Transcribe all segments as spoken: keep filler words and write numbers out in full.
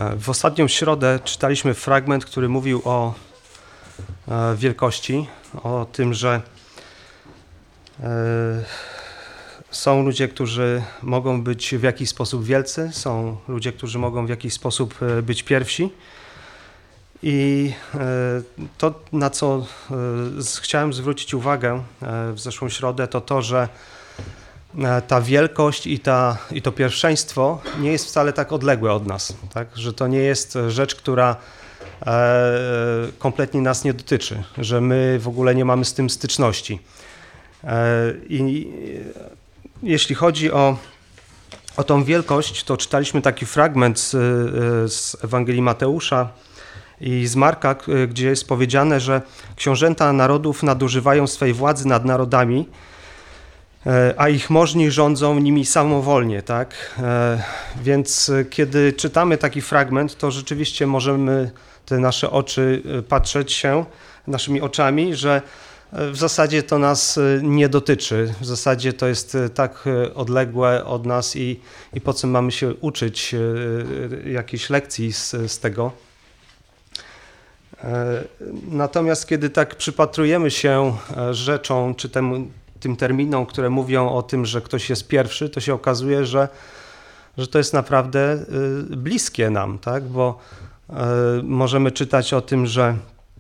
W ostatnią środę czytaliśmy fragment, który mówił o wielkości, o tym, że są ludzie, którzy mogą być w jakiś sposób wielcy, są ludzie, którzy mogą w jakiś sposób być pierwsi. I to, na co chciałem zwrócić uwagę w zeszłą środę, to to, że ta wielkość i, ta, i to pierwszeństwo nie jest wcale tak odległe od nas, tak? Że to nie jest rzecz, która kompletnie nas nie dotyczy, że my w ogóle nie mamy z tym styczności. I jeśli chodzi o, o tą wielkość, to czytaliśmy taki fragment z, z Ewangelii Mateusza i z Marka, gdzie jest powiedziane, że książęta narodów nadużywają swej władzy nad narodami, a ich możni rządzą nimi samowolnie, tak? Więc kiedy czytamy taki fragment, to rzeczywiście możemy te nasze oczy patrzeć się naszymi oczami, że w zasadzie to nas nie dotyczy. W zasadzie to jest tak odległe od nas i, i po co mamy się uczyć jakiejś lekcji z, z tego. Natomiast kiedy tak przypatrujemy się rzeczom, czy temu, tym terminom, które mówią o tym, że ktoś jest pierwszy, to się okazuje, że, że to jest naprawdę bliskie nam, tak? Bo możemy czytać o tym, że,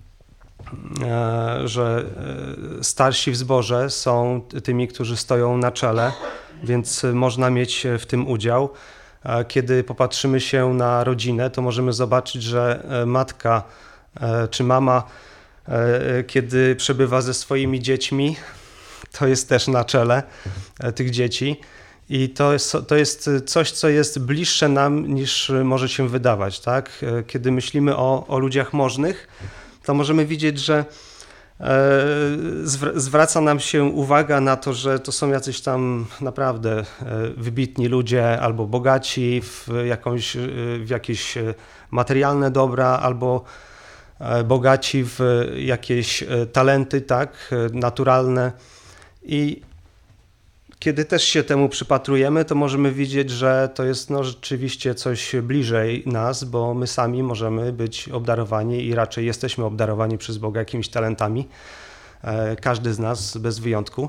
że starsi w zborze są tymi, którzy stoją na czele, więc można mieć w tym udział. Kiedy popatrzymy się na rodzinę, to możemy zobaczyć, że matka czy mama, kiedy przebywa ze swoimi dziećmi, to jest też na czele tych dzieci i to jest, to jest coś, co jest bliższe nam niż może się wydawać, tak? Kiedy myślimy o, o ludziach możnych, to możemy widzieć, że zwraca nam się uwaga na to, że to są jacyś tam naprawdę wybitni ludzie albo bogaci w, jakąś, w jakieś materialne dobra, albo bogaci w jakieś talenty, tak, naturalne. I kiedy też się temu przypatrujemy, to możemy widzieć, że to jest no, rzeczywiście coś bliżej nas, bo my sami możemy być obdarowani i raczej jesteśmy obdarowani przez Boga jakimiś talentami. Każdy z nas bez wyjątku.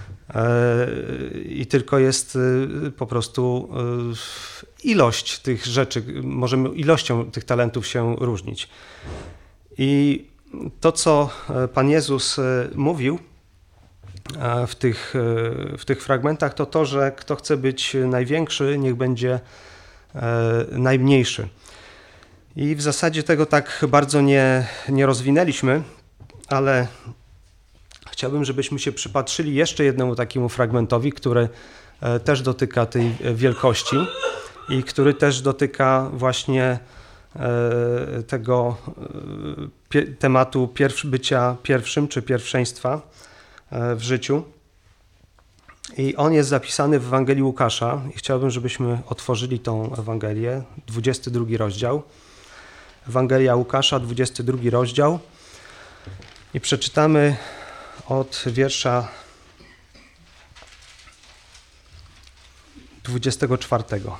I tylko jest po prostu ilość tych rzeczy, możemy ilością tych talentów się różnić. I to, co Pan Jezus mówił w tych, w tych fragmentach, to to, że kto chce być największy, niech będzie najmniejszy. I w zasadzie tego tak bardzo nie, nie rozwinęliśmy, ale chciałbym, żebyśmy się przypatrzyli jeszcze jednemu takiemu fragmentowi, który też dotyka tej wielkości i który też dotyka właśnie tego tematu pierw, bycia pierwszym czy pierwszeństwa w życiu. I on jest zapisany w Ewangelii Łukasza i chciałbym, żebyśmy otworzyli tą Ewangelię, dwudziesty drugi rozdział. Ewangelia Łukasza, dwudziesty drugi rozdział i przeczytamy od wiersza dwudziestego czwartego.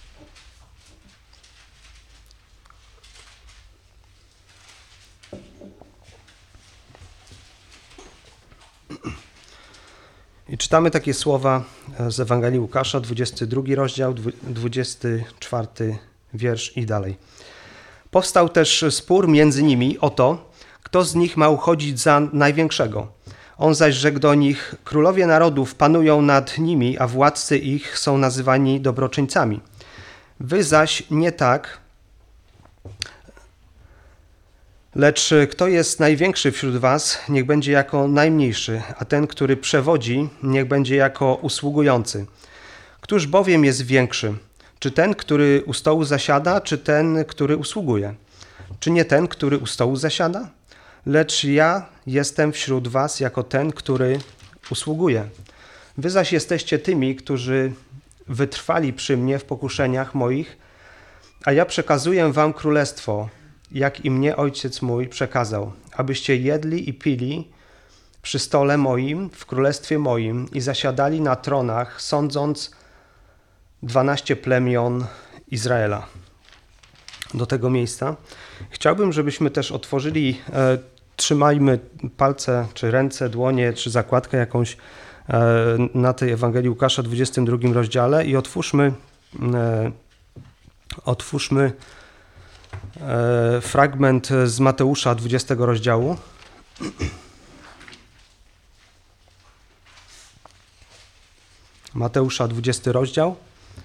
I czytamy takie słowa z Ewangelii Łukasza, dwudziesty drugi rozdział, dwudziesty czwarty wiersz i dalej. Powstał też spór między nimi o to, kto z nich ma uchodzić za największego. On zaś rzekł do nich, królowie narodów panują nad nimi, a władcy ich są nazywani dobroczyńcami. Wy zaś nie tak, lecz kto jest największy wśród was, niech będzie jako najmniejszy, a ten, który przewodzi, niech będzie jako usługujący. Któż bowiem jest większy? Czy ten, który u stołu zasiada, czy ten, który usługuje? Czy nie ten, który u stołu zasiada? Lecz ja jestem wśród was jako ten, który usługuje. Wy zaś jesteście tymi, którzy wytrwali przy mnie w pokuszeniach moich, a ja przekazuję wam królestwo, jak i mnie Ojciec mój przekazał, abyście jedli i pili przy stole moim, w królestwie moim i zasiadali na tronach, sądząc dwanaście plemion Izraela. do tego miejsca. Chciałbym, żebyśmy też otworzyli, e, trzymajmy palce, czy ręce, dłonie, czy zakładkę jakąś e, na tej Ewangelii Łukasza, dwudziestym drugim rozdziale i otwórzmy, e, otwórzmy e, fragment z Mateusza, dwudziestego rozdziału. Mateusza, dwudziesty rozdział.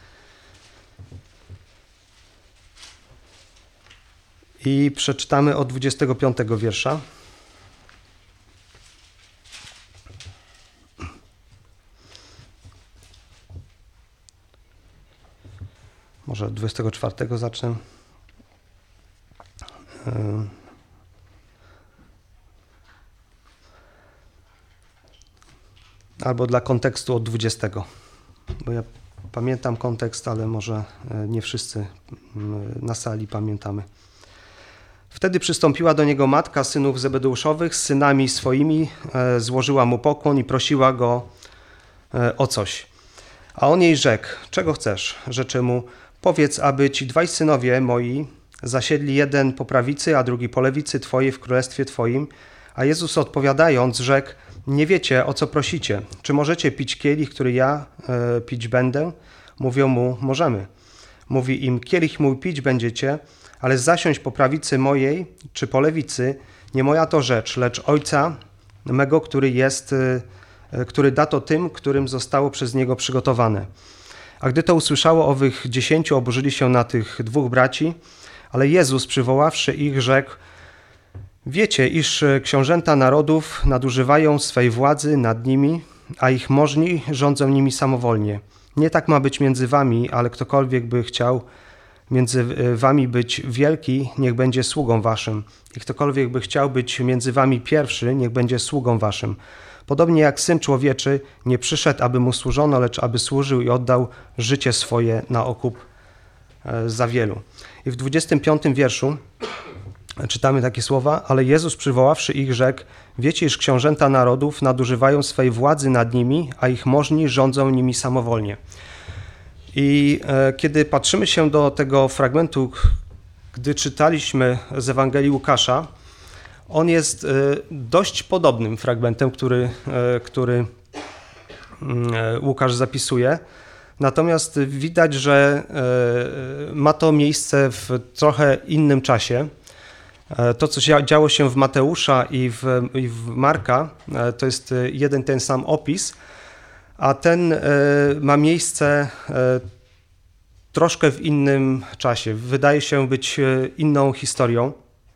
I przeczytamy od dwudziestego piątego wiersza. Może od dwudziestego czwartego zacznę. Albo dla kontekstu od dwudziestego. Bo ja pamiętam kontekst, ale może nie wszyscy na sali pamiętamy. Wtedy przystąpiła do niego matka synów Zebedeuszowych z synami swoimi, złożyła mu pokłon i prosiła go o coś. A on jej rzekł, czego chcesz? Rzeczy mu, powiedz, aby ci dwaj synowie moi zasiedli jeden po prawicy, a drugi po lewicy twojej w królestwie twoim. A Jezus odpowiadając rzekł, nie wiecie, o co prosicie. Czy możecie pić kielich, który ja e, pić będę? Mówią mu, możemy. Mówi im, kielich mój pić będziecie, ale zasiąść po prawicy mojej, czy po lewicy, nie moja to rzecz, lecz Ojca mego, który jest, e, który da to tym, którym zostało przez Niego przygotowane. A gdy to usłyszało owych dziesięciu, oburzyli się na tych dwóch braci, ale Jezus, przywoławszy ich, rzekł, wiecie, iż książęta narodów nadużywają swej władzy nad nimi, a ich możni rządzą nimi samowolnie. Nie tak ma być między wami, ale ktokolwiek by chciał między wami być wielki, niech będzie sługą waszym. I ktokolwiek by chciał być między wami pierwszy, niech będzie sługą waszym. Podobnie jak Syn Człowieczy nie przyszedł, aby mu służono, lecz aby służył i oddał życie swoje na okup za wielu. I w dwudziestym piątym wierszu czytamy takie słowa, ale Jezus przywoławszy ich rzekł, wiecie, iż książęta narodów nadużywają swej władzy nad nimi, a ich możni rządzą nimi samowolnie. I e, kiedy patrzymy się do tego fragmentu, gdy czytaliśmy z Ewangelii Łukasza, on jest e, dość podobnym fragmentem, który, e, który e, Łukasz zapisuje. Natomiast widać, że e, ma to miejsce w trochę innym czasie. To, co działo się w Mateusza i w, i w Marka, to jest jeden ten sam opis, a ten ma miejsce troszkę w innym czasie. Wydaje się być inną historią,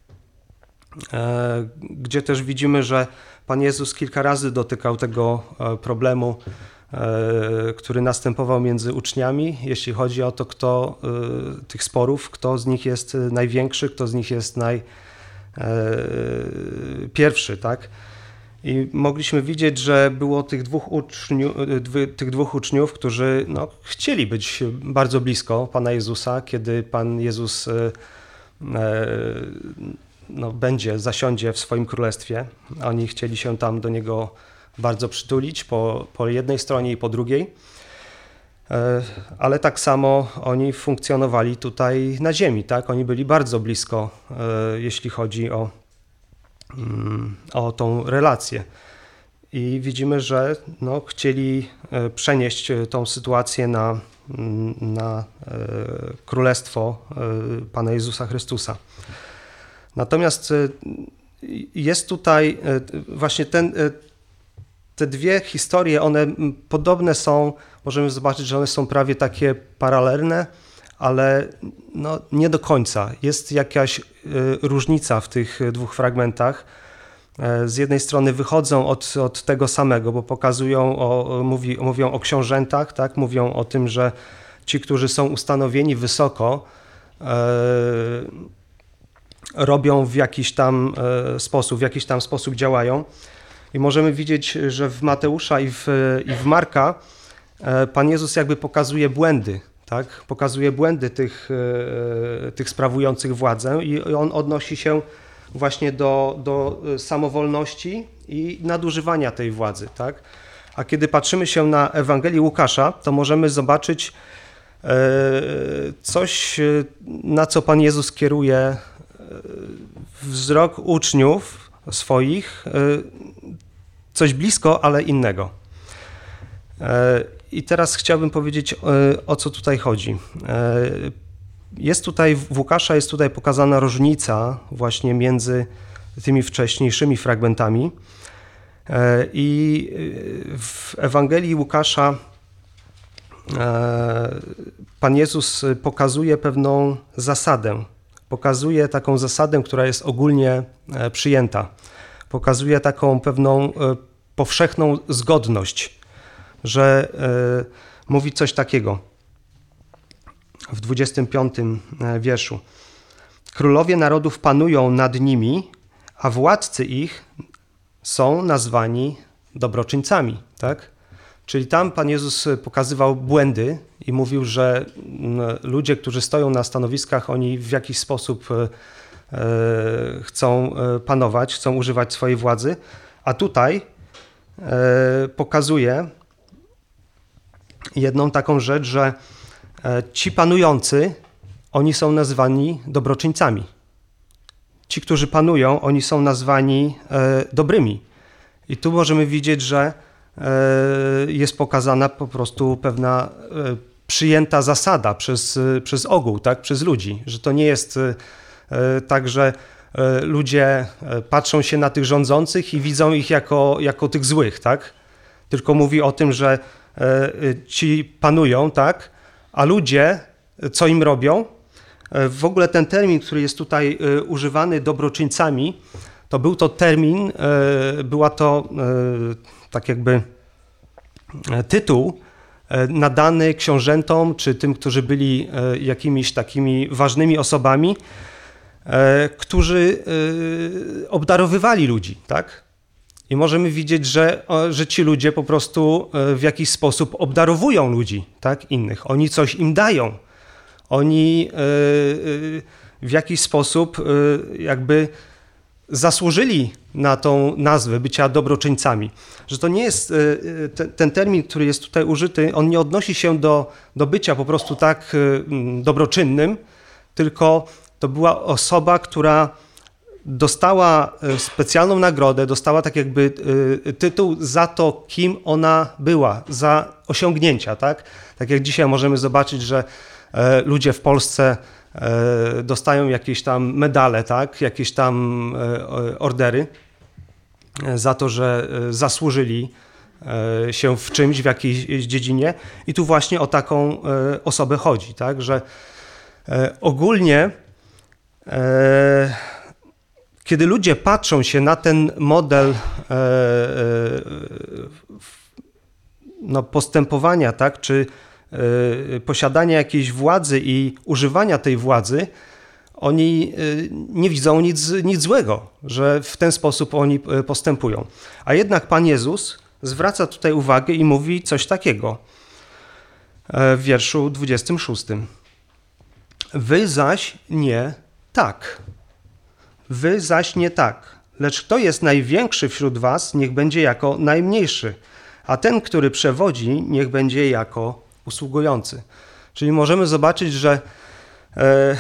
gdzie też widzimy, że Pan Jezus kilka razy dotykał tego problemu, który następował między uczniami, jeśli chodzi o to, kto tych sporów, kto z nich jest największy, kto z nich jest naj pierwszy, tak? I mogliśmy widzieć, że było tych dwóch, uczniu, tych dwóch uczniów, którzy no, chcieli być bardzo blisko Pana Jezusa, kiedy Pan Jezus no, będzie, zasiądzie w swoim królestwie. Oni chcieli się tam do Niego bardzo przytulić po, po jednej stronie i po drugiej. Ale tak samo oni funkcjonowali tutaj na ziemi, tak? Oni byli bardzo blisko, jeśli chodzi o, o tą relację. I widzimy, że no, chcieli przenieść tą sytuację na, na królestwo Pana Jezusa Chrystusa. Natomiast jest tutaj właśnie ten, te dwie historie, one podobne są, możemy zobaczyć, że one są prawie takie paralelne, ale no, nie do końca. Jest jakaś różnica w tych dwóch fragmentach. Z jednej strony wychodzą od, od tego samego, bo pokazują, o, mówi, mówią o książętach, tak? Mówią o tym, że ci, którzy są ustanowieni wysoko, e, robią w jakiś tam e, sposób, w jakiś tam sposób działają. I możemy widzieć, że w Mateusza i w, i w Marka e, Pan Jezus jakby pokazuje błędy, tak? Pokazuje błędy tych, e, tych sprawujących władzę i on odnosi się właśnie do, do samowolności i nadużywania tej władzy, tak? A kiedy patrzymy się na Ewangelię Łukasza, to możemy zobaczyć coś, na co Pan Jezus kieruje wzrok uczniów swoich, coś blisko, ale innego. I teraz chciałbym powiedzieć, o co tutaj chodzi. Jest tutaj, w Łukasza jest tutaj pokazana różnica właśnie między tymi wcześniejszymi fragmentami i w Ewangelii Łukasza Pan Jezus pokazuje pewną zasadę, pokazuje taką zasadę, która jest ogólnie przyjęta, pokazuje taką pewną powszechną zgodność, że mówi coś takiego w dwudziestym piątym wierszu. Królowie narodów panują nad nimi, a władcy ich są nazwani dobroczyńcami, tak? Czyli tam Pan Jezus pokazywał błędy i mówił, że ludzie, którzy stoją na stanowiskach, oni w jakiś sposób chcą panować, chcą używać swojej władzy, a tutaj pokazuje jedną taką rzecz, że ci panujący, oni są nazwani dobroczyńcami. Ci, którzy panują, oni są nazwani dobrymi. I tu możemy widzieć, że jest pokazana po prostu pewna przyjęta zasada przez, przez ogół, tak? Przez ludzi, że to nie jest tak, że ludzie patrzą się na tych rządzących i widzą ich jako, jako tych złych, tak? Tylko mówi o tym, że ci panują, tak? A ludzie, co im robią? W ogóle ten termin, który jest tutaj używany, dobroczyńcami, to był to termin, była to tak jakby tytuł nadany książętom, czy tym, którzy byli jakimiś takimi ważnymi osobami, którzy obdarowywali ludzi, tak? I możemy widzieć, że, że ci ludzie po prostu w jakiś sposób obdarowują ludzi, tak? Innych. Oni coś im dają. Oni w jakiś sposób jakby zasłużyli na tą nazwę bycia dobroczyńcami. Że to nie jest, ten, ten termin, który jest tutaj użyty, on nie odnosi się do, do bycia po prostu tak dobroczynnym, tylko to była osoba, która dostała specjalną nagrodę, dostała tak jakby tytuł za to, kim ona była, za osiągnięcia, tak? Tak jak dzisiaj możemy zobaczyć, że ludzie w Polsce dostają jakieś tam medale, tak? Jakieś tam ordery za to, że zasłużyli się w czymś, w jakiejś dziedzinie. I tu właśnie o taką osobę chodzi, tak? Że ogólnie kiedy ludzie patrzą się na ten model no, postępowania, tak? Czy posiadania jakiejś władzy i używania tej władzy, oni nie widzą nic, nic złego, że w ten sposób oni postępują. A jednak Pan Jezus zwraca tutaj uwagę i mówi coś takiego w wierszu dwudziestym szóstym. Wy zaś nie tak. Wy zaś nie tak. Lecz kto jest największy wśród was, niech będzie jako najmniejszy, a ten, który przewodzi, niech będzie jako usługujący. Czyli możemy zobaczyć, że e,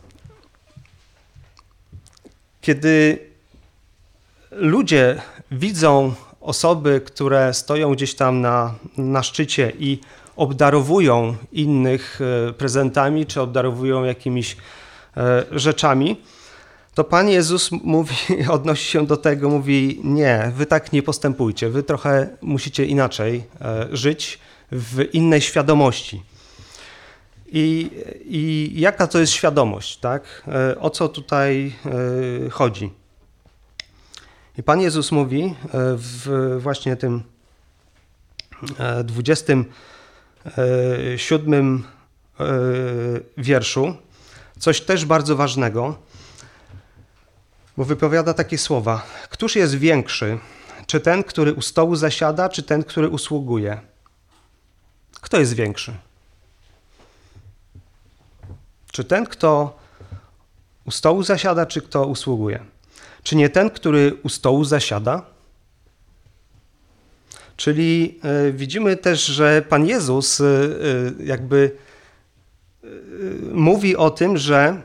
kiedy ludzie widzą osoby, które stoją gdzieś tam na, na szczycie i obdarowują innych prezentami, czy obdarowują jakimiś e, rzeczami, to Pan Jezus mówi, odnosi się do tego, mówi nie, wy tak nie postępujcie, wy trochę musicie inaczej e, żyć, w innej świadomości. I, I jaka to jest świadomość, tak? O co tutaj chodzi? I Pan Jezus mówi w właśnie tym dwudziestym siódmym wierszu coś też bardzo ważnego, bo wypowiada takie słowa. Któż jest większy? Czy ten, który u stołu zasiada, czy ten, który usługuje? Kto jest większy? Czy ten, kto u stołu zasiada, czy kto usługuje? Czy nie ten, który u stołu zasiada? Czyli y, widzimy też, że Pan Jezus y, y, jakby mówi o tym, że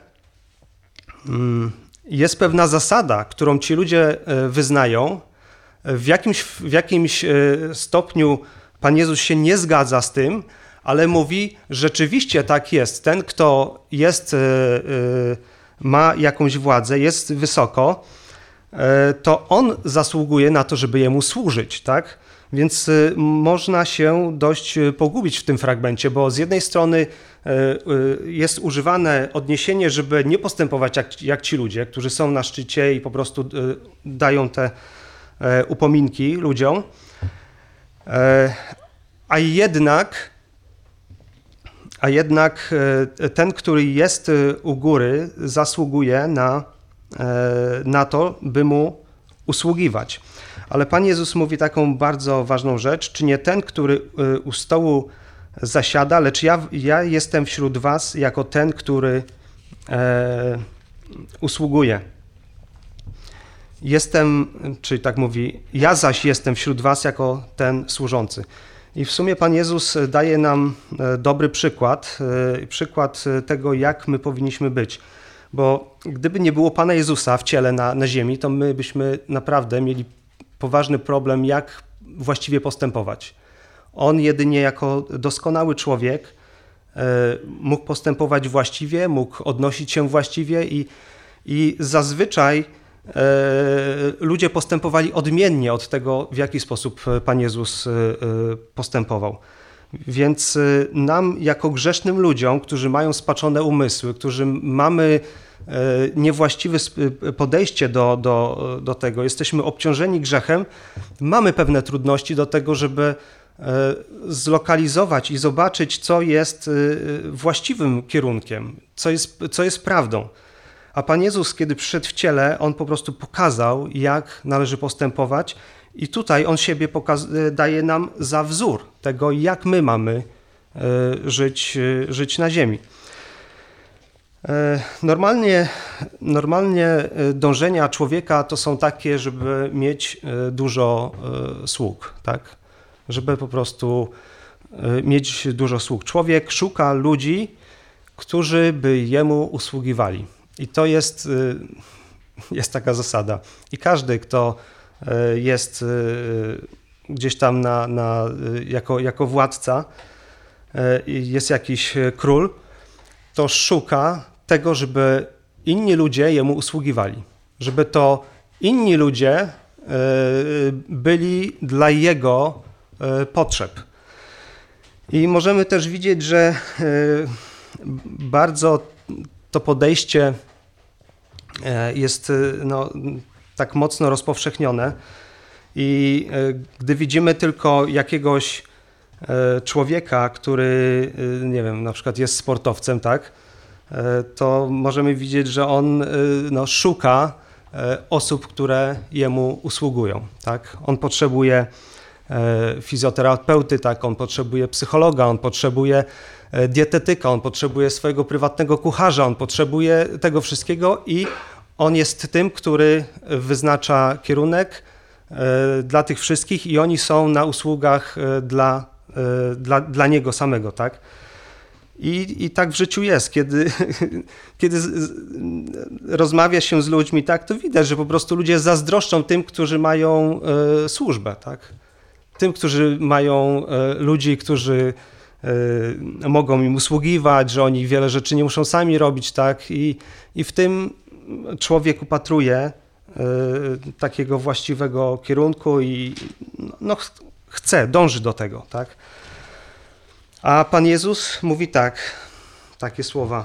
jest pewna zasada, którą ci ludzie wyznają. W jakimś, w jakimś stopniu Pan Jezus się nie zgadza z tym, ale mówi, rzeczywiście tak jest. Ten, kto jest, ma jakąś władzę, jest wysoko, to on zasługuje na to, żeby jemu służyć, tak? Więc można się dość pogubić w tym fragmencie, bo z jednej strony jest używane odniesienie, żeby nie postępować jak, jak ci ludzie, którzy są na szczycie i po prostu dają te upominki ludziom, a jednak, a jednak ten, który jest u góry, zasługuje na, na to, by mu usługiwać. Ale Pan Jezus mówi taką bardzo ważną rzecz, czy nie ten, który u stołu zasiada, lecz ja, ja jestem wśród was jako ten, który e, usługuje. Jestem, czyli tak mówi, ja zaś jestem wśród was jako ten służący. I w sumie Pan Jezus daje nam dobry przykład, przykład tego, jak my powinniśmy być. Bo gdyby nie było Pana Jezusa w ciele na, na ziemi, to my byśmy naprawdę mieli poważny problem, jak właściwie postępować. On jedynie jako doskonały człowiek mógł postępować właściwie, mógł odnosić się właściwie i, i zazwyczaj ludzie postępowali odmiennie od tego, w jaki sposób Pan Jezus postępował. Więc nam, jako grzesznym ludziom, którzy mają spaczone umysły, którzy mamy niewłaściwe podejście do, do, do tego, jesteśmy obciążeni grzechem, mamy pewne trudności do tego, żeby zlokalizować i zobaczyć, co jest właściwym kierunkiem, co jest, co jest prawdą. A Pan Jezus, kiedy przyszedł w ciele, On po prostu pokazał, jak należy postępować i tutaj On siebie pokaz- daje nam za wzór tego, jak my mamy żyć, żyć na ziemi. Normalnie, normalnie dążenia człowieka to są takie, żeby mieć dużo sług, tak? Żeby po prostu mieć dużo sług. Człowiek szuka ludzi, którzy by jemu usługiwali. I to jest, jest taka zasada. I każdy, kto jest gdzieś tam na, na, jako, jako władca, jest jakiś król, to szuka tego, żeby inni ludzie jemu usługiwali. Żeby to inni ludzie byli dla jego potrzeb. I możemy też widzieć, że bardzo to podejście jest no, tak mocno rozpowszechnione i gdy widzimy tylko jakiegoś człowieka, który, nie wiem, na przykład jest sportowcem, tak, to możemy widzieć, że on no, szuka osób, które jemu usługują, tak. On potrzebuje fizjoterapeuty, tak, on potrzebuje psychologa, on potrzebuje dietetyka, on potrzebuje swojego prywatnego kucharza, on potrzebuje tego wszystkiego i on jest tym, który wyznacza kierunek dla tych wszystkich i oni są na usługach dla, dla, dla niego samego, tak? I, i tak w życiu jest, kiedy, kiedy z, rozmawia się z ludźmi, tak, to widać, że po prostu ludzie zazdroszczą tym, którzy mają e, służbę, tak? Tym, którzy mają e, ludzi, którzy e, mogą im usługiwać, że oni wiele rzeczy nie muszą sami robić, tak? I, i w tym człowiek upatruje e, takiego właściwego kierunku i no, chce, dąży do tego, tak? A Pan Jezus mówi tak, takie słowa.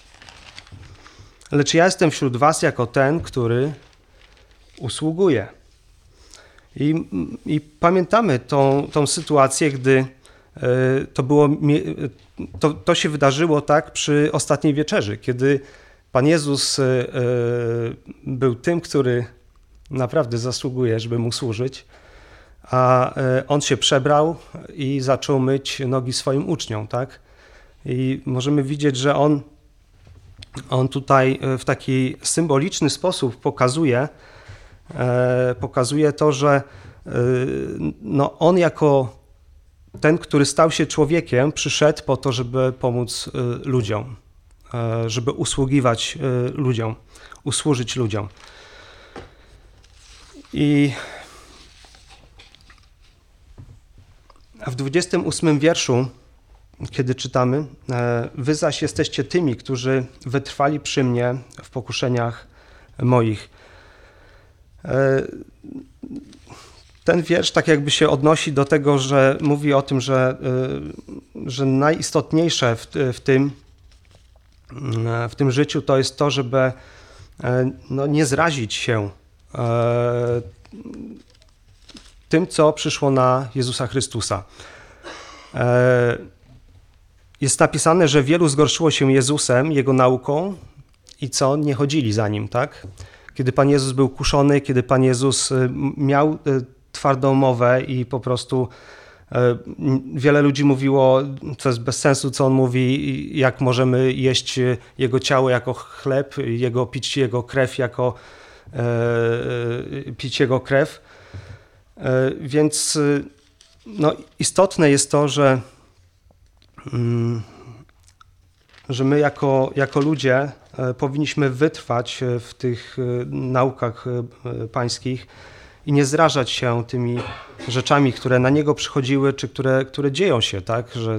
Lecz ja jestem wśród was jako ten, który usługuje. I, i pamiętamy tą, tą sytuację, gdy to, było, to, to się wydarzyło tak przy ostatniej wieczerzy, kiedy Pan Jezus był tym, który naprawdę zasługuje, żeby mu służyć, a on się przebrał i zaczął myć nogi swoim uczniom, tak? I możemy widzieć, że on, on tutaj w taki symboliczny sposób pokazuje, pokazuje to, że no on jako ten, który stał się człowiekiem, przyszedł po to, żeby pomóc ludziom, żeby usługiwać ludziom, usłużyć ludziom. I w dwudziestym ósmym wierszu, kiedy czytamy, wy zaś jesteście tymi, którzy wytrwali przy mnie w pokuszeniach moich. Ten wiersz tak jakby się odnosi do tego, że mówi o tym, że, że najistotniejsze w, w, tym, w tym życiu to jest to, żeby no, nie zrazić się tym, co przyszło na Jezusa Chrystusa. Jest napisane, że wielu zgorszyło się Jezusem, Jego nauką i co? Nie chodzili za Nim, tak? Kiedy Pan Jezus był kuszony, kiedy Pan Jezus miał twardą mowę i po prostu wiele ludzi mówiło, to jest bez sensu, co On mówi, jak możemy jeść Jego ciało jako chleb, jego, pić Jego krew jako pić Jego krew. Więc no, istotne jest to, że, że my jako, jako ludzie powinniśmy wytrwać w tych naukach pańskich i nie zrażać się tymi rzeczami, które na Niego przychodziły, czy które, które dzieją się, tak, że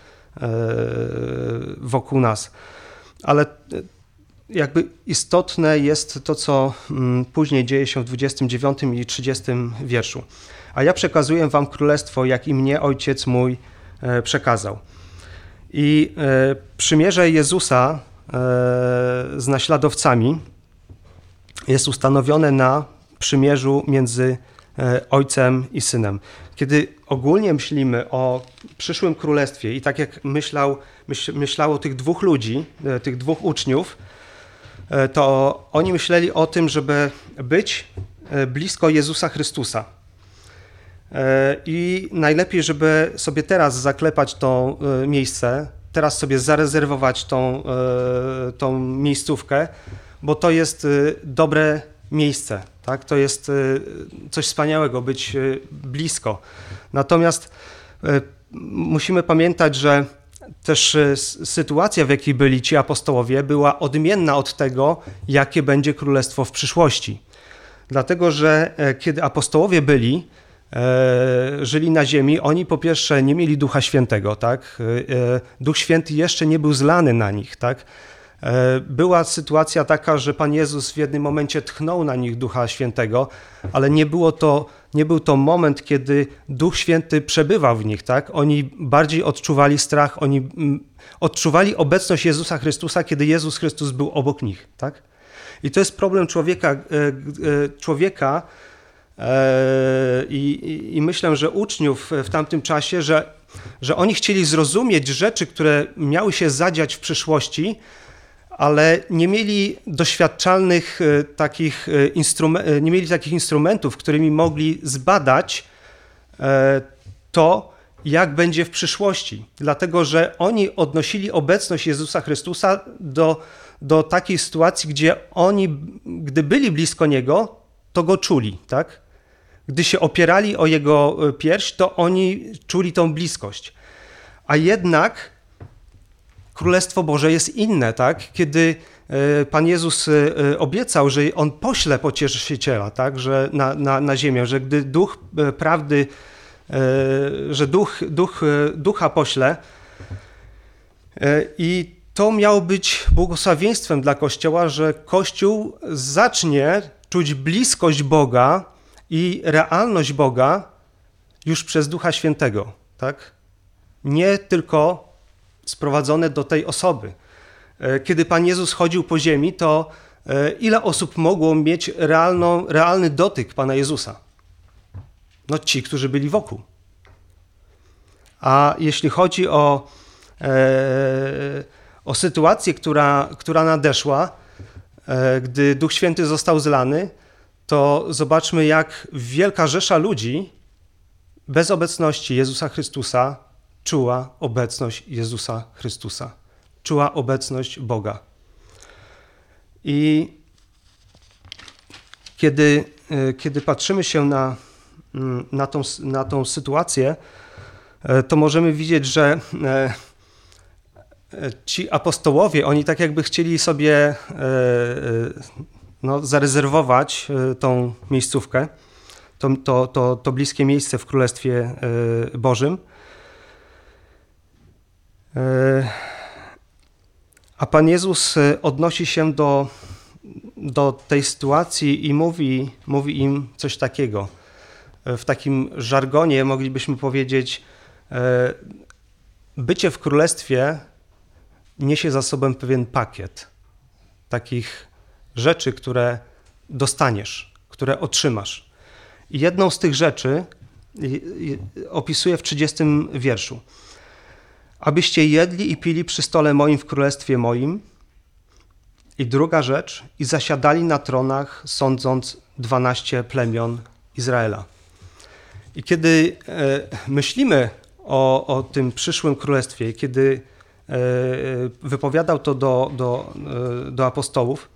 wokół nas. Ale jakby istotne jest to, co później dzieje się w dwudziestym dziewiątym i trzydziestym wierszu. A ja przekazuję wam królestwo, jak i mnie Ojciec mój przekazał. I przymierze Jezusa z naśladowcami jest ustanowione na przymierzu między Ojcem i Synem. Kiedy ogólnie myślimy o przyszłym królestwie i tak jak myślał, myśl, myślało tych dwóch ludzi, tych dwóch uczniów, to oni myśleli o tym, żeby być blisko Jezusa Chrystusa. I najlepiej, żeby sobie teraz zaklepać to miejsce, teraz sobie zarezerwować tą, tą miejscówkę, bo to jest dobre miejsce, tak? To jest coś wspaniałego, być blisko. Natomiast musimy pamiętać, że też sytuacja, w jakiej byli ci apostołowie, była odmienna od tego, jakie będzie królestwo w przyszłości. Dlatego, że kiedy apostołowie byli, żyli na ziemi, oni po pierwsze nie mieli Ducha Świętego, tak? Duch Święty jeszcze nie był zlany na nich, tak? Była sytuacja taka, że Pan Jezus w jednym momencie tchnął na nich Ducha Świętego, ale nie było to, nie był to moment, kiedy Duch Święty przebywał w nich, tak? Oni bardziej odczuwali strach, oni odczuwali obecność Jezusa Chrystusa, kiedy Jezus Chrystus był obok nich, tak? I to jest problem człowieka, człowieka i, i myślę, że uczniów w tamtym czasie, że, że oni chcieli zrozumieć rzeczy, które miały się zadziać w przyszłości, ale nie mieli doświadczalnych takich instrumentów, nie mieli takich instrumentów, którymi mogli zbadać to, jak będzie w przyszłości. Dlatego, że oni odnosili obecność Jezusa Chrystusa do, do takiej sytuacji, gdzie oni, gdy byli blisko Niego, to Go czuli, tak? Gdy się opierali o Jego pierś, to oni czuli tą bliskość. A jednak Królestwo Boże jest inne, tak? Kiedy Pan Jezus obiecał, że On pośle pocieszyciela, tak? Że na, na, na ziemię, że gdy Duch Prawdy, że Duch, Duch Ducha pośle i to miało być błogosławieństwem dla Kościoła, że Kościół zacznie czuć bliskość Boga i realność Boga już przez Ducha Świętego, tak? Nie tylko sprowadzone do tej osoby. Kiedy Pan Jezus chodził po ziemi, to ile osób mogło mieć realną, realny dotyk Pana Jezusa? No ci, którzy byli wokół. A jeśli chodzi o, e, o sytuację, która, która nadeszła, e, gdy Duch Święty został zlany, to zobaczmy, jak wielka rzesza ludzi bez obecności Jezusa Chrystusa czuła obecność Jezusa Chrystusa, czuła obecność Boga. I kiedy, kiedy patrzymy się na, na, tą, na tą sytuację, to możemy widzieć, że ci apostołowie, oni tak jakby chcieli sobie no, zarezerwować tą miejscówkę, to, to, to, to bliskie miejsce w Królestwie Bożym. A Pan Jezus odnosi się do, do tej sytuacji i mówi, mówi im coś takiego. W takim żargonie moglibyśmy powiedzieć, bycie w Królestwie niesie za sobą pewien pakiet takich rzeczy, które dostaniesz, które otrzymasz. I jedną z tych rzeczy opisuje w trzydziestym wierszu. Abyście jedli i pili przy stole moim w królestwie moim. I druga rzecz, i zasiadali na tronach, sądząc dwanaście plemion Izraela. I kiedy e, myślimy o, o tym przyszłym królestwie, kiedy e, wypowiadał to do, do, e, do apostołów,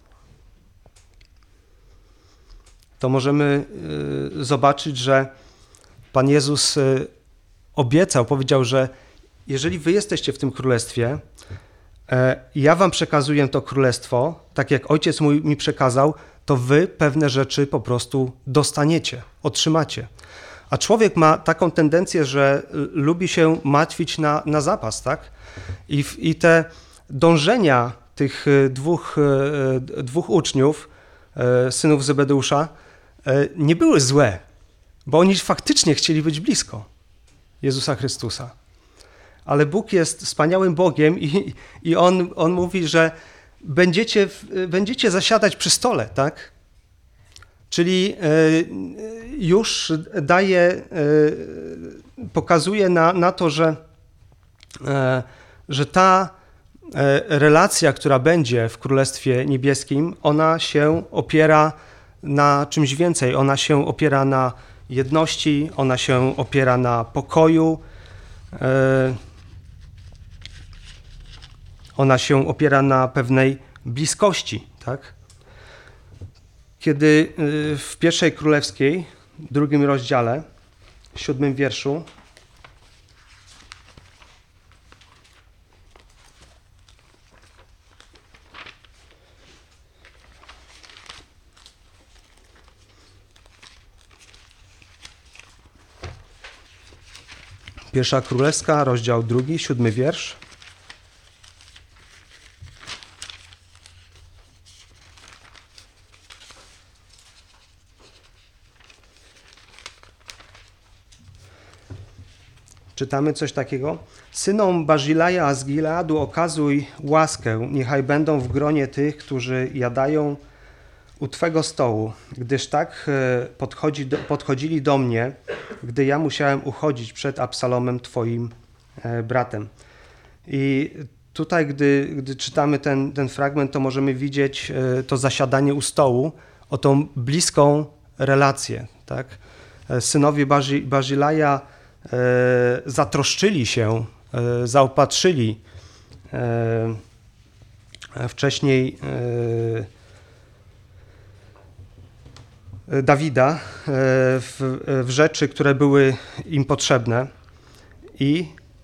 to możemy e, zobaczyć, że Pan Jezus e, obiecał, powiedział, że jeżeli wy jesteście w tym królestwie, ja wam przekazuję to królestwo, tak jak ojciec mój mi przekazał, to wy pewne rzeczy po prostu dostaniecie, otrzymacie. A człowiek ma taką tendencję, że lubi się martwić na, na zapas, tak? I, I te dążenia tych dwóch, dwóch uczniów, synów Zebedeusza, nie były złe, bo oni faktycznie chcieli być blisko Jezusa Chrystusa. Ale Bóg jest wspaniałym Bogiem i, i on, on mówi, że będziecie, będziecie zasiadać przy stole, tak? Czyli już daje, pokazuje na, na to, że, że ta relacja, która będzie w Królestwie Niebieskim, ona się opiera na czymś więcej. Ona się opiera na jedności, ona się opiera na pokoju, ona się opiera na pewnej bliskości, tak? Kiedy w pierwszej królewskiej, w drugim rozdziale, w siódmym wierszu, Pierwsza Królewska, rozdział drugi, siódmy wiersz. Czytamy coś takiego. Synom Barzilaja z Gileadu okazuj łaskę, niechaj będą w gronie tych, którzy jadają u Twego stołu, gdyż tak podchodzi do, podchodzili do mnie, gdy ja musiałem uchodzić przed Absalomem, Twoim bratem. I tutaj, gdy, gdy czytamy ten, ten fragment, to możemy widzieć to zasiadanie u stołu, o tą bliską relację. Tak? Synowie Barzi, Barzilaja E, zatroszczyli się, e, zaopatrzyli e, wcześniej e, Dawida e, w, w rzeczy, które były im potrzebne i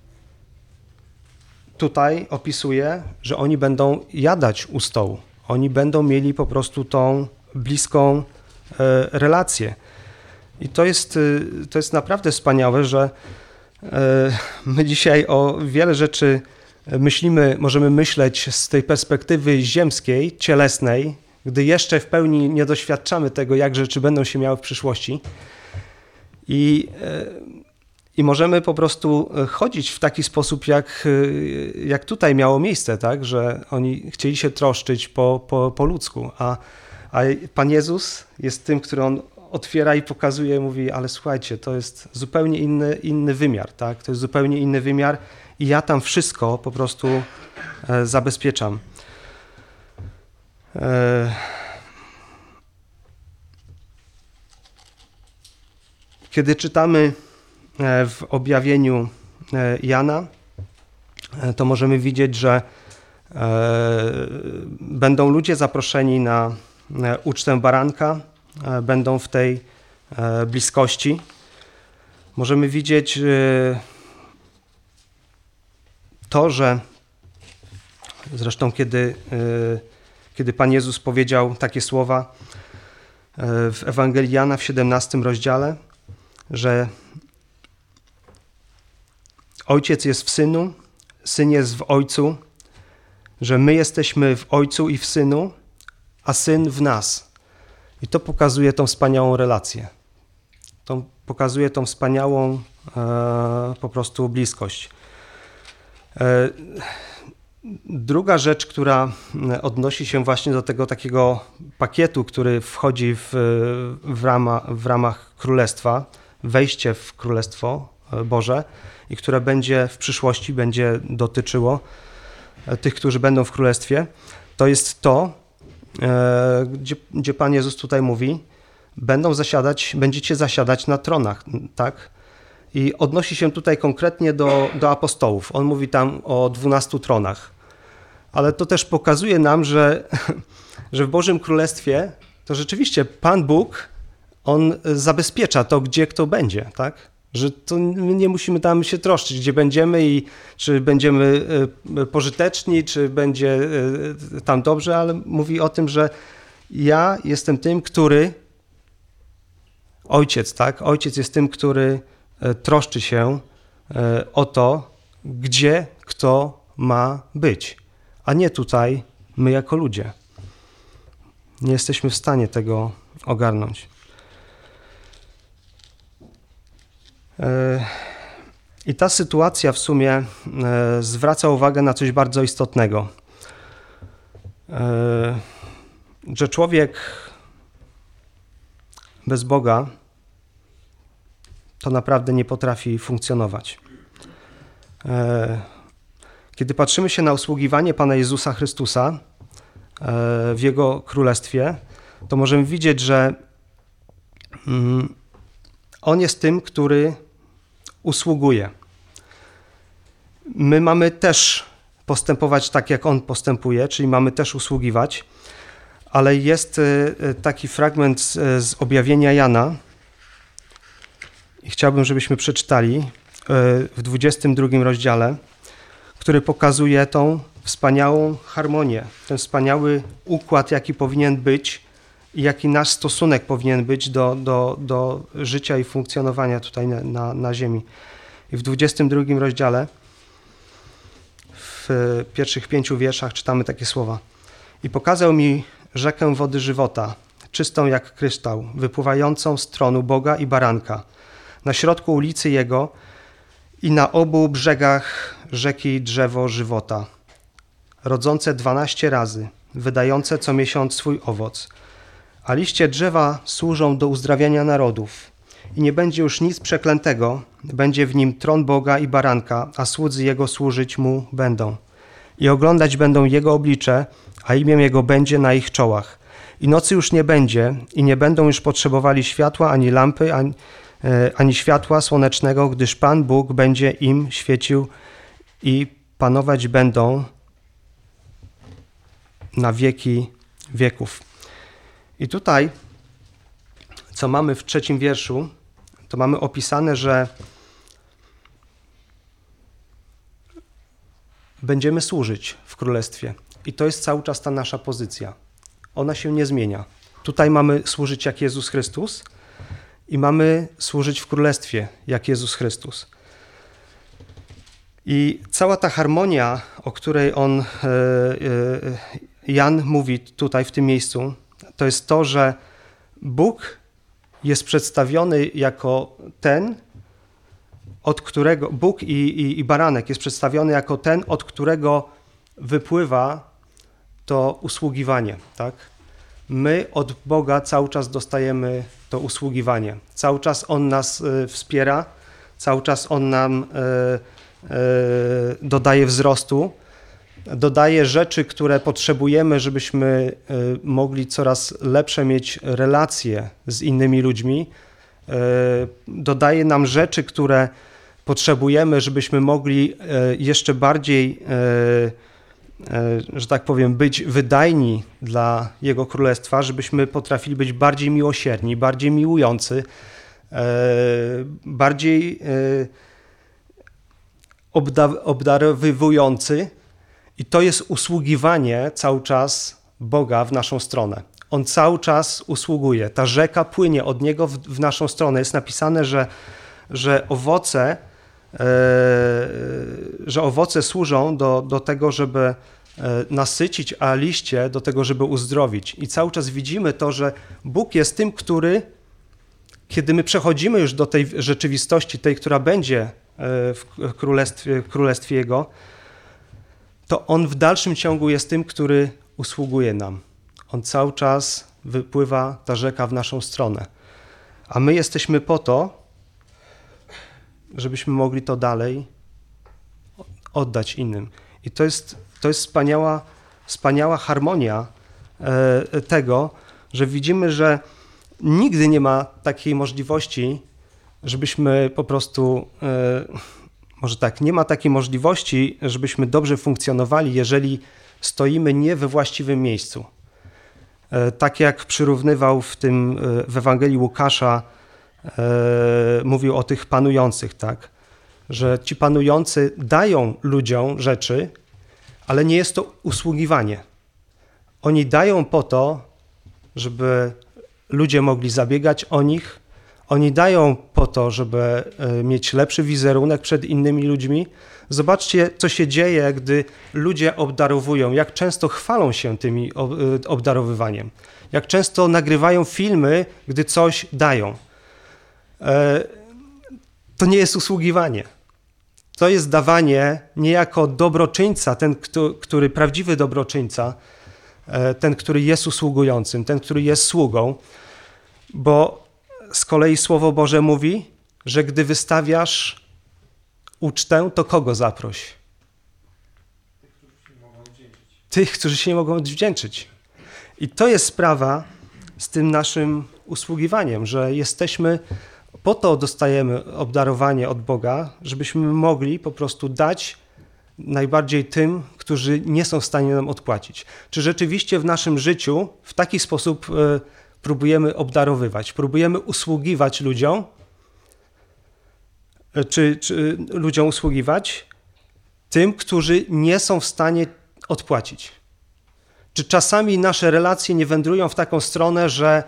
tutaj opisuje, że oni będą jadać u stołu. Oni będą mieli po prostu tą bliską e, relację. I to jest, to jest naprawdę wspaniałe, że my dzisiaj o wiele rzeczy myślimy, możemy myśleć z tej perspektywy ziemskiej, cielesnej, gdy jeszcze w pełni nie doświadczamy tego, jak rzeczy będą się miały w przyszłości. I, i możemy po prostu chodzić w taki sposób, jak, jak tutaj miało miejsce, tak? Że oni chcieli się troszczyć po, po, po ludzku, a, a Pan Jezus jest tym, który on otwiera i pokazuje, mówi, ale słuchajcie, to jest zupełnie inny, inny wymiar, tak? To jest zupełnie inny wymiar i ja tam wszystko po prostu e, zabezpieczam. E, kiedy czytamy e, w objawieniu e, Jana, e, to możemy widzieć, że e, będą ludzie zaproszeni na e, ucztę baranka, będą w tej bliskości. Możemy widzieć to, że zresztą kiedy, kiedy Pan Jezus powiedział takie słowa w Ewangelii Jana w siedemnastym rozdziale, że Ojciec jest w Synu, Syn jest w Ojcu, że my jesteśmy w Ojcu i w Synu, a Syn w nas. I to pokazuje tą wspaniałą relację. To pokazuje tą wspaniałą e, po prostu bliskość. E, druga rzecz, która odnosi się właśnie do tego takiego pakietu, który wchodzi w, w, rama, w ramach Królestwa, wejście w Królestwo Boże i które będzie w przyszłości, będzie dotyczyło tych, którzy będą w Królestwie, to jest to, e, gdzie, gdzie Pan Jezus tutaj mówi, będą zasiadać, będziecie zasiadać na tronach, tak? I odnosi się tutaj konkretnie do, do apostołów. On mówi tam o dwunastu tronach. Ale to też pokazuje nam, że, że w Bożym Królestwie to rzeczywiście Pan Bóg, On zabezpiecza to, gdzie kto będzie, tak? Że to nie musimy tam się troszczyć, gdzie będziemy i czy będziemy pożyteczni, czy będzie tam dobrze, ale mówi o tym, że ja jestem tym, który Ojciec, tak? Ojciec jest tym, który troszczy się o to, gdzie kto ma być, a nie tutaj my jako ludzie. Nie jesteśmy w stanie tego ogarnąć. I ta sytuacja w sumie zwraca uwagę na coś bardzo istotnego. Że człowiek bez Boga to naprawdę nie potrafi funkcjonować. Kiedy patrzymy się na usługiwanie Pana Jezusa Chrystusa w Jego Królestwie, to możemy widzieć, że On jest tym, który usługuje. My mamy też postępować tak, jak On postępuje, czyli mamy też usługiwać, ale jest taki fragment z objawienia Jana i chciałbym, żebyśmy przeczytali w dwudziestym drugim rozdziale, który pokazuje tą wspaniałą harmonię, ten wspaniały układ, jaki powinien być i jaki nasz stosunek powinien być do, do, do życia i funkcjonowania tutaj na, na, na ziemi. I w dwudziestym drugim rozdziale, w pierwszych pięciu wierszach czytamy takie słowa. I pokazał mi rzekę wody żywota, czystą jak kryształ, wypływającą z tronu Boga i Baranka, na środku ulicy Jego i na obu brzegach rzeki drzewo żywota, rodzące dwanaście razy, wydające co miesiąc swój owoc. A liście drzewa służą do uzdrawiania narodów. I nie będzie już nic przeklętego, będzie w nim tron Boga i Baranka, a słudzy Jego służyć Mu będą. I oglądać będą Jego oblicze, a imię Jego będzie na ich czołach. I nocy już nie będzie, i nie będą już potrzebowali światła, ani lampy, ani, ani światła słonecznego, gdyż Pan Bóg będzie im świecił i panować będą na wieki wieków. I tutaj, co mamy w trzecim wierszu, to mamy opisane, że będziemy służyć w Królestwie. I to jest cały czas ta nasza pozycja. Ona się nie zmienia. Tutaj mamy służyć jak Jezus Chrystus i mamy służyć w Królestwie jak Jezus Chrystus. I cała ta harmonia, o której on, Jan mówi tutaj w tym miejscu, to jest to, że Bóg jest przedstawiony jako ten, od którego, Bóg i, i, i baranek jest przedstawiony jako ten, od którego wypływa to usługiwanie, tak? My od Boga cały czas dostajemy to usługiwanie. Cały czas On nas y, wspiera, cały czas On nam y, y, dodaje wzrostu, dodaje rzeczy, które potrzebujemy, żebyśmy y, mogli coraz lepsze mieć relacje z innymi ludźmi. Y, dodaje nam rzeczy, które potrzebujemy, żebyśmy mogli y, jeszcze bardziej y, że tak powiem, być wydajni dla Jego Królestwa, żebyśmy potrafili być bardziej miłosierni, bardziej miłujący, bardziej obda- obdarowywujący i to jest usługiwanie cały czas Boga w naszą stronę. On cały czas usługuje. Ta rzeka płynie od Niego w, w naszą stronę. Jest napisane, że, że owoce e, że owoce służą do, do tego, żeby e, nasycić, a liście do tego, żeby uzdrowić. I cały czas widzimy to, że Bóg jest tym, który, kiedy my przechodzimy już do tej rzeczywistości, tej, która będzie w królestwie, w królestwie Jego, to On w dalszym ciągu jest tym, który usługuje nam. On cały czas wypływa, ta rzeka w naszą stronę. A my jesteśmy po to, żebyśmy mogli to dalej oddać innym. I to jest, to jest wspaniała, wspaniała harmonia e, tego, że widzimy, że nigdy nie ma takiej możliwości, żebyśmy po prostu, e, może tak, nie ma takiej możliwości, żebyśmy dobrze funkcjonowali, jeżeli stoimy nie we właściwym miejscu. E, tak jak przyrównywał w tym, w Ewangelii Łukasza, e, mówił o tych panujących, tak? Że ci panujący dają ludziom rzeczy, ale nie jest to usługiwanie. Oni dają po to, żeby ludzie mogli zabiegać o nich. Oni dają po to, żeby mieć lepszy wizerunek przed innymi ludźmi. Zobaczcie, co się dzieje, gdy ludzie obdarowują, jak często chwalą się tymi obdarowywaniem, jak często nagrywają filmy, gdy coś dają. To nie jest usługiwanie. To jest dawanie niejako dobroczyńca, ten, który prawdziwy dobroczyńca, ten, który jest usługującym, ten, który jest sługą, bo z kolei Słowo Boże mówi, że gdy wystawiasz ucztę, to kogo zaproś? Tych, którzy się nie mogą odwdzięczyć. I to jest sprawa z tym naszym usługiwaniem, że jesteśmy, po to dostajemy obdarowanie od Boga, żebyśmy mogli po prostu dać najbardziej tym, którzy nie są w stanie nam odpłacić. Czy rzeczywiście w naszym życiu w taki sposób y, próbujemy obdarowywać, próbujemy usługiwać ludziom, y, czy, czy ludziom usługiwać tym, którzy nie są w stanie odpłacić? Czy czasami nasze relacje nie wędrują w taką stronę, że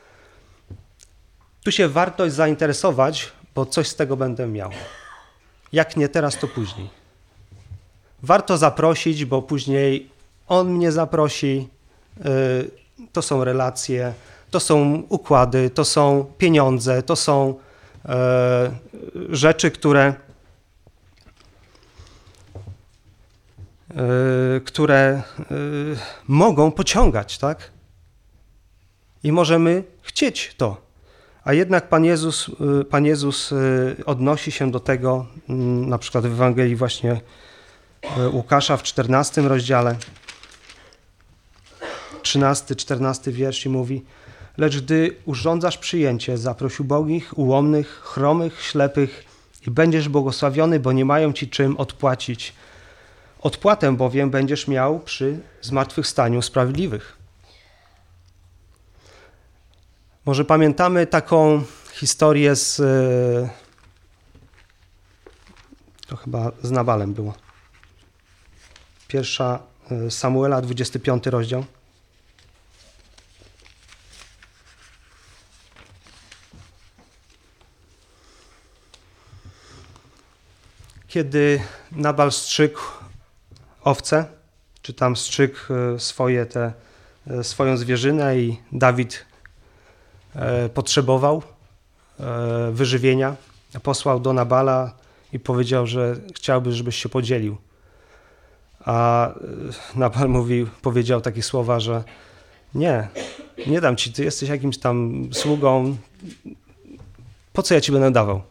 tu się warto zainteresować, bo coś z tego będę miał. Jak nie teraz, to później. Warto zaprosić, bo później on mnie zaprosi. To są relacje, to są układy, to są pieniądze, to są rzeczy, które, które mogą pociągać, tak? I możemy chcieć to. A jednak Pan Jezus, Pan Jezus odnosi się do tego, na przykład w Ewangelii właśnie Łukasza w czternastym rozdziale, trzynasty, czternasty wiersz i mówi: lecz gdy urządzasz przyjęcie, zaproś ubogich, ułomnych, chromych, ślepych i będziesz błogosławiony, bo nie mają ci czym odpłacić. Odpłatę bowiem będziesz miał przy zmartwychwstaniu sprawiedliwych. Może pamiętamy taką historię z, to chyba z Nabalem było. Pierwsza Samuela, dwudziesty piąty rozdział. Kiedy Nabal strzykł owce, czy tam strzykł swoje te, swoją zwierzynę i Dawid potrzebował wyżywienia, posłał do Nabala i powiedział, że chciałby, żebyś się podzielił. A Nabal mówił, powiedział takie słowa, że nie, nie dam ci, ty jesteś jakimś tam sługą, po co ja ci będę dawał?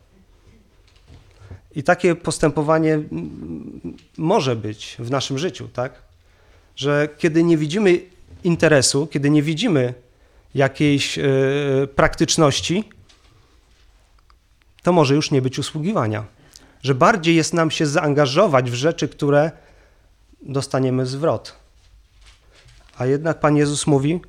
I takie postępowanie może być w naszym życiu, tak? Że kiedy nie widzimy interesu, kiedy nie widzimy jakiejś e, praktyczności, to może już nie być usługiwania. Że bardziej jest nam się zaangażować w rzeczy, które dostaniemy zwrot. A jednak Pan Jezus mówi: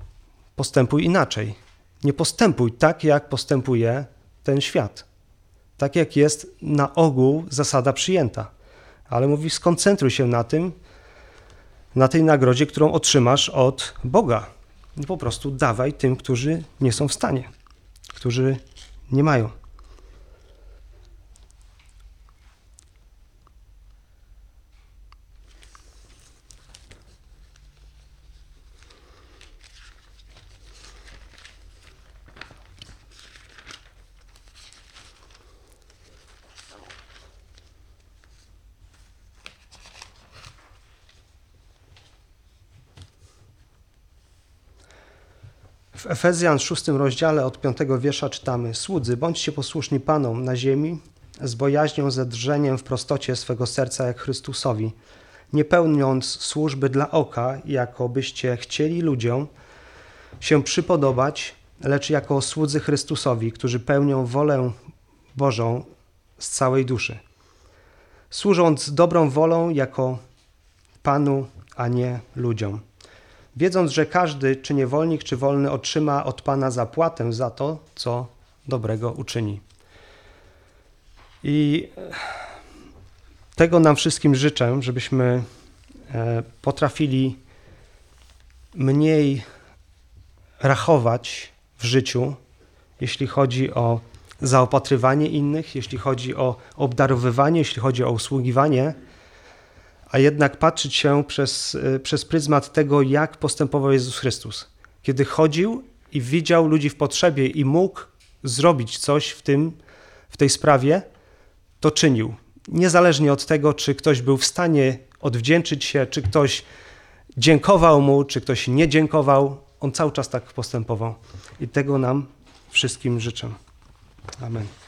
postępuj inaczej. Nie postępuj tak, jak postępuje ten świat. Tak jak jest na ogół zasada przyjęta. Ale mówi, skoncentruj się na tym, na tej nagrodzie, którą otrzymasz od Boga. I po prostu dawaj tym, którzy nie są w stanie, którzy nie mają. W Efezjan szóstym rozdziale od piątego wiersza czytamy: Słudzy, bądźcie posłuszni Panom na ziemi, z bojaźnią, ze drżeniem w prostocie swego serca jak Chrystusowi, nie pełniąc służby dla oka, jakobyście chcieli ludziom się przypodobać, lecz jako słudzy Chrystusowi, którzy pełnią wolę Bożą z całej duszy, służąc dobrą wolą jako Panu, a nie ludziom. Wiedząc, że każdy, czy niewolnik, czy wolny, otrzyma od Pana zapłatę za to, co dobrego uczyni. I tego nam wszystkim życzę, żebyśmy potrafili mniej rachować w życiu, jeśli chodzi o zaopatrywanie innych, jeśli chodzi o obdarowywanie, jeśli chodzi o usługiwanie, a jednak patrzeć się przez, przez pryzmat tego, jak postępował Jezus Chrystus. Kiedy chodził i widział ludzi w potrzebie i mógł zrobić coś w tym, w tej sprawie, to czynił. Niezależnie od tego, czy ktoś był w stanie odwdzięczyć się, czy ktoś dziękował mu, czy ktoś nie dziękował, on cały czas tak postępował. I tego nam wszystkim życzę. Amen.